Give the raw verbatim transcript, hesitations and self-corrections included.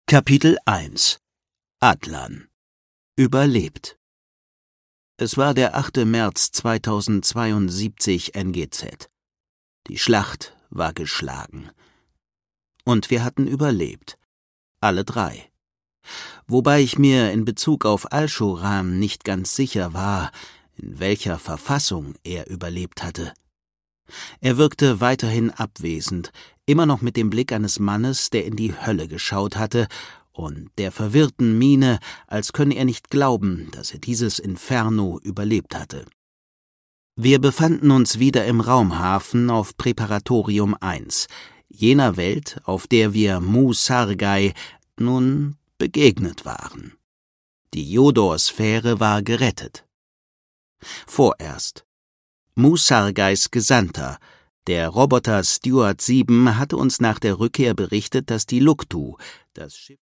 Kapitel eins Atlan überlebt. Es war der achte März zweitausendzweiundsiebzig N G Z. Die Schlacht war geschlagen. Und wir hatten überlebt. Alle drei. Wobei ich mir in Bezug auf Alschoran nicht ganz sicher war, in welcher Verfassung er überlebt hatte. Er wirkte weiterhin abwesend, immer noch mit dem Blick eines Mannes, der in die Hölle geschaut hatte, und der verwirrten Miene, als könne er nicht glauben, dass er dieses Inferno überlebt hatte. Wir befanden uns wieder im Raumhafen auf Präparatorium eins, jener Welt, auf der wir Mu-Sargai nun begegnet waren. Die Jodor-Sphäre war gerettet. Vorerst. Mu-Sargais Gesandter, der Roboter Steward sieben, hatte uns nach der Rückkehr berichtet, dass die Luktu, das Schiff